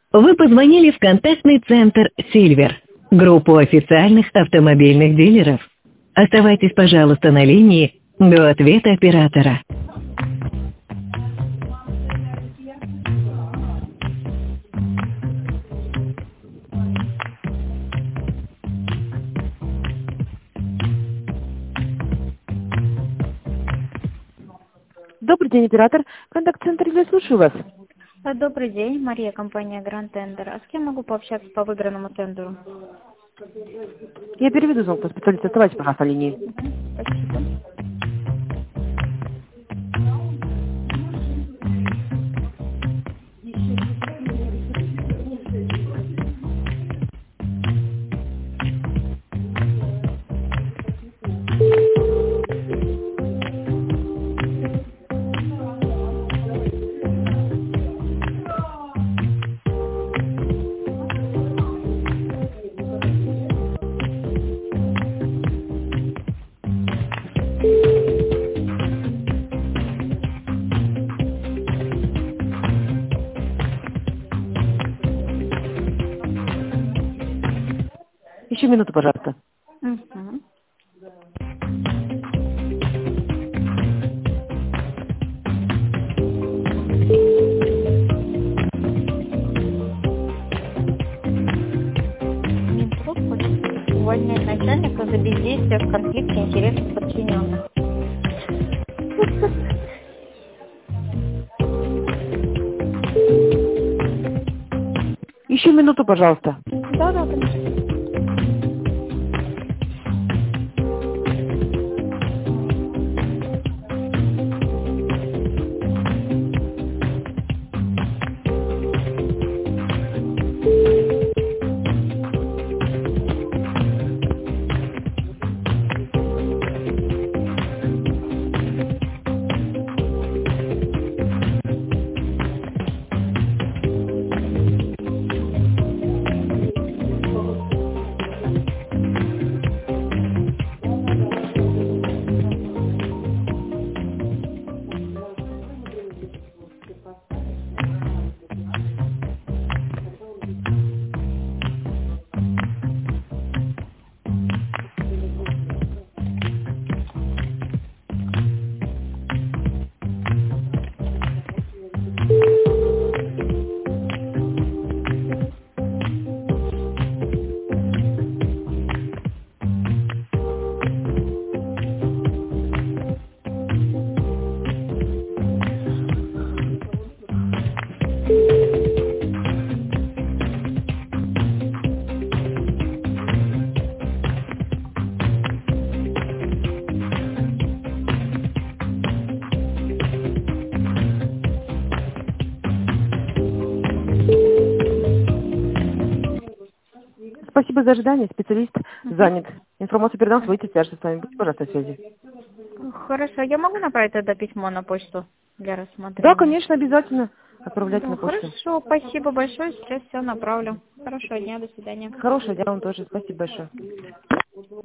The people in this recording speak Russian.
Вы позвонили в контактный центр «Сильвер», группу официальных автомобильных дилеров. Оставайтесь, пожалуйста, на линии до ответа оператора. Добрый день, оператор. Контакт-центр, я слушаю вас. Добрый день, Мария, компания Grand Tender. А с кем могу пообщаться по выигранному тендеру? Я переведу звонок по специалисту. Оставайтесь, пожалуйста, на линии. Спасибо. Еще минуту, пожалуйста. Угу. Минтруд хочет увольнять начальника за бездействие в конфликте интересов подчиненных. Еще минуту, пожалуйста. Да, конечно. Спасибо за ожидание. Специалист занят. Информацию передам, выйти свяжется с вами. Будьте, пожалуйста, на связи. Хорошо, я могу направить тогда письмо на почту для рассмотрения? Да, конечно, обязательно. Отправляйте на почту. Хорошо, спасибо большое, сейчас все направлю. Хорошего дня, до свидания. Хорошего дня вам тоже. Спасибо большое.